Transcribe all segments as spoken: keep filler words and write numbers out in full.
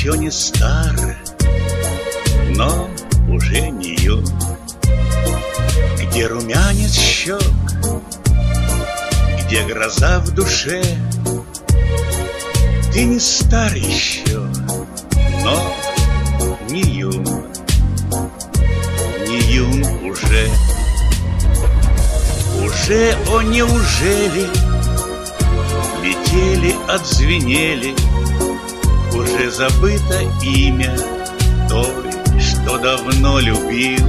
еще не стар, но уже не юн. Где румянец щек, где гроза в душе. Ты не стар еще, но не юн, не юн уже. Уже, о неужели, летели, отзвенели, уже забыто имя той, что давно любил.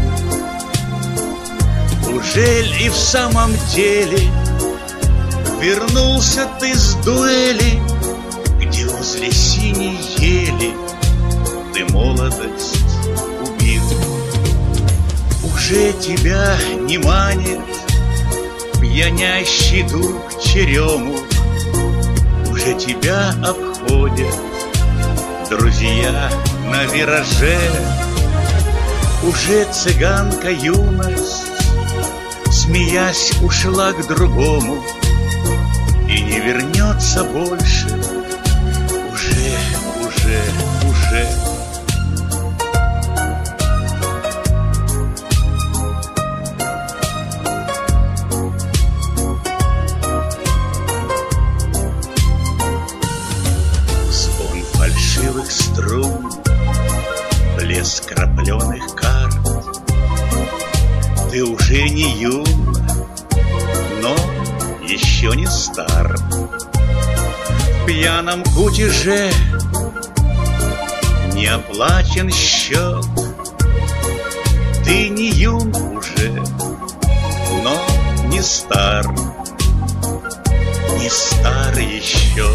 Ужель и в самом деле вернулся ты с дуэли, где возле синей ели ты молодость убил? Уже тебя не манит пьянящий дух черему, уже тебя обходят друзья на вираже. Уже цыганка юность, смеясь, ушла к другому и не вернется больше. Уже, уже, уже. Звон фальшивых струн, блеск крапленых карт. Ты уже не юн, но еще не стар. В пьяном кутеже не оплачен счет. Ты не юн уже, но не стар, не стар еще.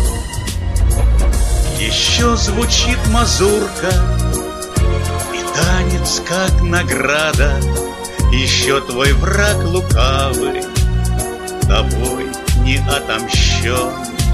Еще звучит мазурка и танец как награда. Еще твой враг лукавый тобой не отомщен.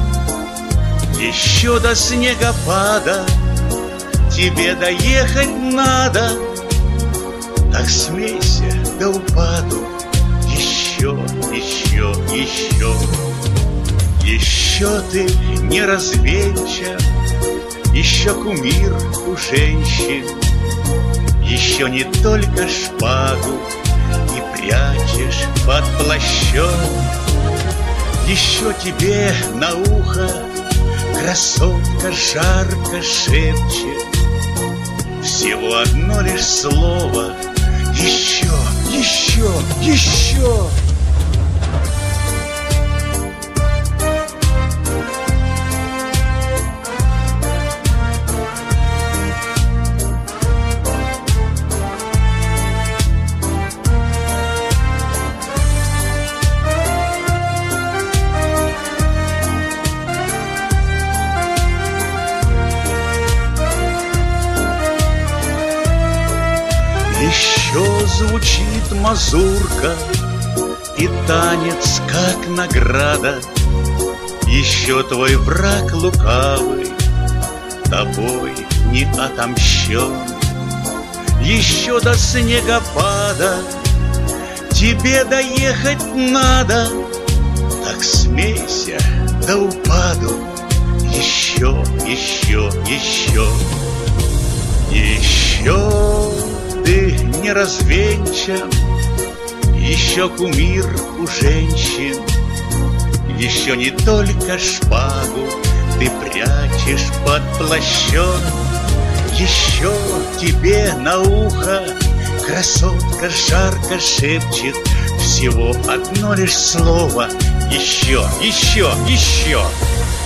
Еще до снегопада тебе доехать надо. Так смейся до упаду еще, еще, еще. Еще ты не развенчан, еще кумир у женщин. Еще не только шпагу не прячешь под плащом. Еще тебе на ухо красотка жарко шепчет всего одно лишь слово: еще, еще, еще. Еще звучит мазурка и танец как награда. Еще твой враг лукавый тобой не отомщен. Еще до снегопада тебе доехать надо. Так смейся до упаду еще, еще, еще. Еще ты не развенчан, еще кумир у женщин. Еще не только шпагу ты прячешь под плащом. Еще тебе на ухо красотка жарко шепчет всего одно лишь слово: еще, еще, еще.